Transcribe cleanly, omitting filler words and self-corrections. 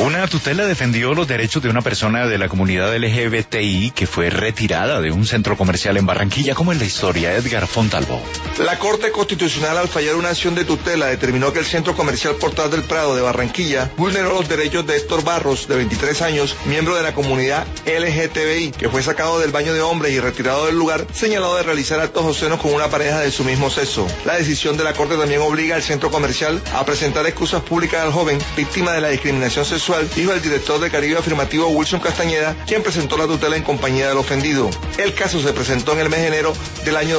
Una tutela defendió los derechos de una persona de la comunidad LGBTI que fue retirada de un centro comercial en Barranquilla. ¿Cómo es la historia? Edgar Fontalvo. La Corte Constitucional, al fallar una acción de tutela, determinó que el centro comercial Portal del Prado de Barranquilla vulneró los derechos de Héctor Barros, de 23 años, miembro de la comunidad LGTBI, que fue sacado del baño de hombres y retirado del lugar, señalado de realizar actos obscenos con una pareja de su mismo sexo. La decisión de la Corte también obliga al centro comercial a presentar excusas públicas al joven, víctima de la discriminación sexual, hijo del director de Caribe Afirmativo Wilson Castañeda, quien presentó la tutela en compañía del ofendido. El caso se presentó en el mes de enero del año